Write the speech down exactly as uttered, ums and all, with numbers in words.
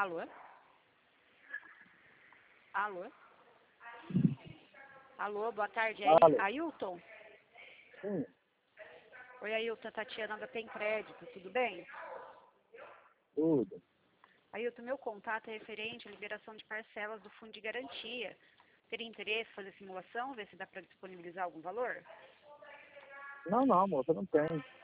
Alô? Alô? Alô, boa tarde. É Alô. Ailton? Sim, Oi, Ailton, Tatiana da Tem Crédito, tudo bem? tudo. Ailton, meu contato é referente à liberação de parcelas do Fundo de Garantia. Teria interesse em fazer simulação, ver se dá para disponibilizar algum valor? Não, não, moça, não tem.